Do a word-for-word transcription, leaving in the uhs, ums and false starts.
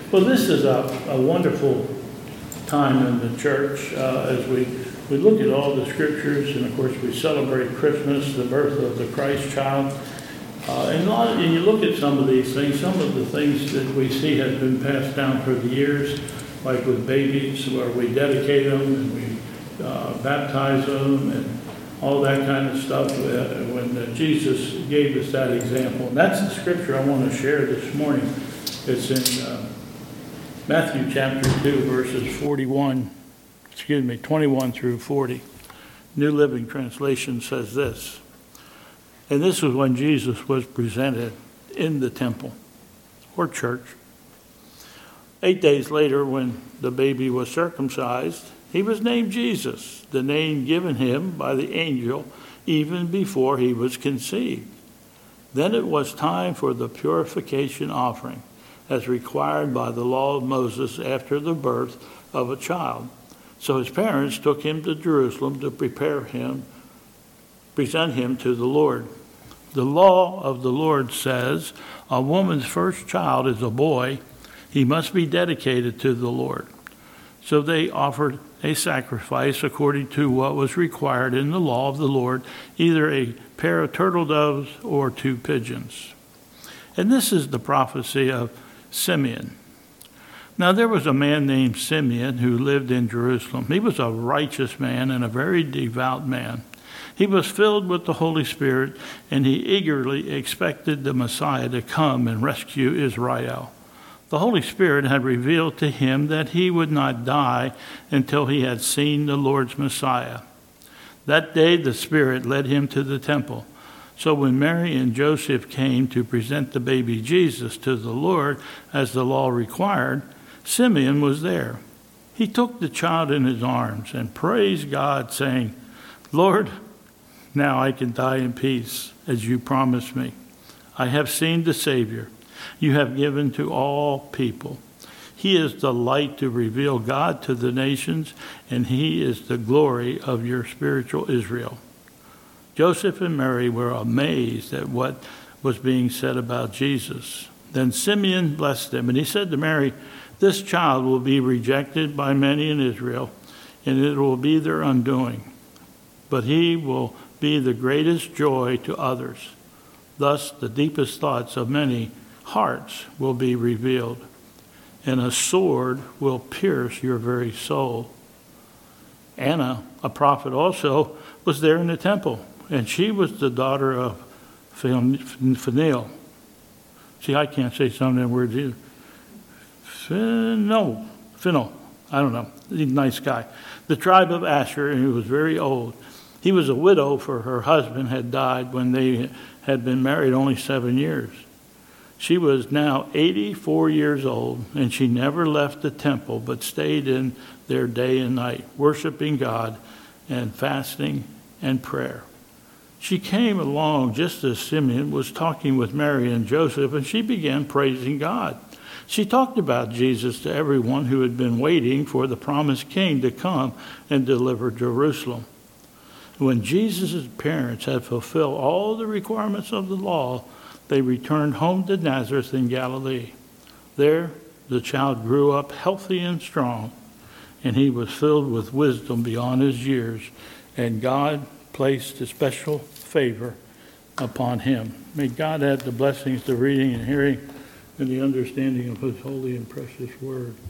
Well, this is a, a wonderful time in the church uh, as we, we look at all the scriptures, and of course we celebrate Christmas, the birth of the Christ child. Uh, and, a lot of, and you look at some of these things, some of the things that we see have been passed down for the years, like with babies, where we dedicate them and we uh, baptize them and all that kind of stuff, uh, when uh, Jesus gave us that example. And that's the scripture I want to share this morning. It's in uh, Matthew chapter two, verses forty-one, excuse me, twenty-one through forty. New Living Translation says this. And this was when Jesus was presented in the temple or church. Eight days later, when the baby was circumcised, he was named Jesus, the name given him by the angel even before he was conceived. Then it was time for the purification offering, as required by the law of Moses after the birth of a child. So his parents took him to Jerusalem to prepare him, present him to the Lord. The law of the Lord says, a woman's first child is a boy. He must be dedicated to the Lord. So they offered a sacrifice according to what was required in the law of the Lord, either a pair of turtle doves or two pigeons. And this is the prophecy of Simeon. Now there was a man named Simeon who lived in Jerusalem. He was a righteous man and a very devout man. He was filled with the Holy Spirit, and he eagerly expected the Messiah to come and rescue Israel. The Holy Spirit had revealed to him that he would not die until he had seen the Lord's Messiah. That day the Spirit led him to the temple. So when Mary and Joseph came to present the baby Jesus to the Lord as the law required, Simeon was there. He took the child in his arms and praised God, saying, Lord, now I can die in peace, as you promised me. I have seen the Savior you have given to all people. He is the light to reveal God to the nations, and he is the glory of your spiritual Israel. Joseph and Mary were amazed at what was being said about Jesus. Then Simeon blessed them, and he said to Mary, this child will be rejected by many in Israel, and it will be their undoing. But he will be the greatest joy to others. Thus the deepest thoughts of many hearts will be revealed, and a sword will pierce your very soul. Anna, a prophet also, was there in the temple, and she was the daughter of Phanuel. See, I can't say some of them words either. No, Phanuel. I don't know. He's a nice guy. The tribe of Asher, and he was very old. He was a widow, for her husband had died when they had been married only seven years. She was now eighty-four years old, and she never left the temple, but stayed in there day and night, worshiping God and fasting and prayer. She came along just as Simeon was talking with Mary and Joseph, and she began praising God. She talked about Jesus to everyone who had been waiting for the promised king to come and deliver Jerusalem. When Jesus' parents had fulfilled all the requirements of the law, they returned home to Nazareth in Galilee. There, the child grew up healthy and strong, and he was filled with wisdom beyond his years, and God placed a special favor upon him. May God add the blessings to reading and hearing and the understanding of his holy and precious word.